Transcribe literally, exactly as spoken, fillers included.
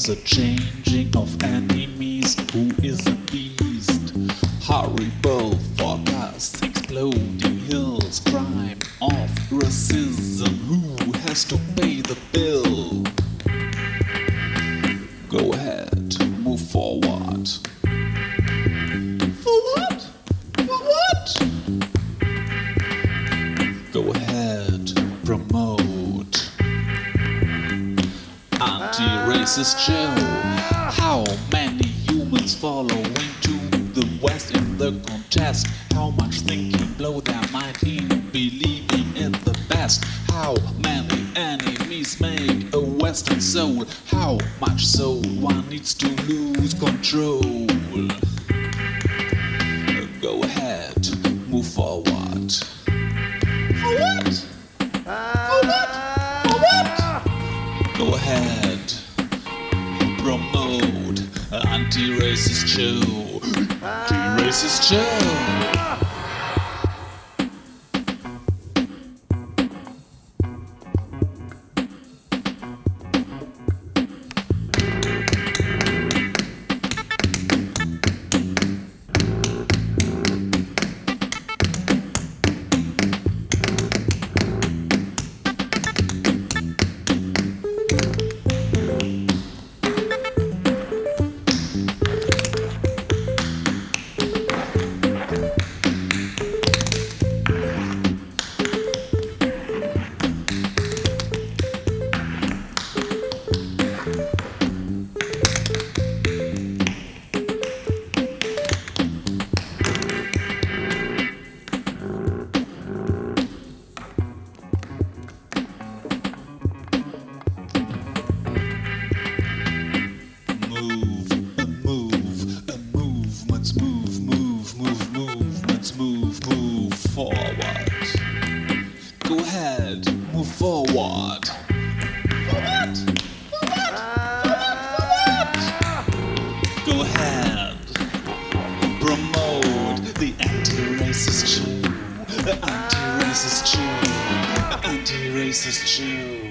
There's a changing of enemies. Who is a beast? Horrible forecasts, exploding hills, crime of racism. Who has to pay the bill? Go ahead, move forward. For what? For what? Go ahead, promote anti-racist show. How many humans following to the West in the contest? How much thinking blow their mind in believing in the best? How many enemies make a Western soul? How much so one needs to lose control? Go ahead, move forward. For what? For what? For what? Go ahead, promote anti-racist show. Anti-racist show. Move, move forward. Go ahead, move forward. For what? For what? For what? For what? Go ahead, promote the anti-racist show. The anti-racist show. The anti-racist show.